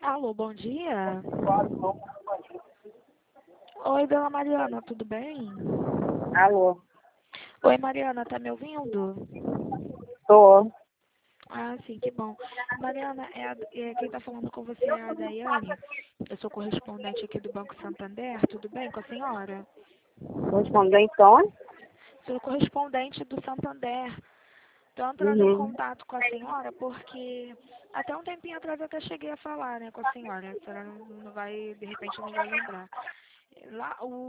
Alô, bom dia. Oi, dona Mariana, tudo bem? Alô, Oi, Mariana, tá me ouvindo? tô. Ah, sim, que bom. Mariana, quem tá falando com você é a Daiane. Eu sou correspondente aqui do Banco Santander, tudo bem com a senhora? Correspondente onde? Sou correspondente do Santander. Estou entrando em Uhum. contato com a senhora porque até um tempinho atrás eu até cheguei a falar, né, com a senhora. A senhora não vai, de repente não vai lembrar. Lá,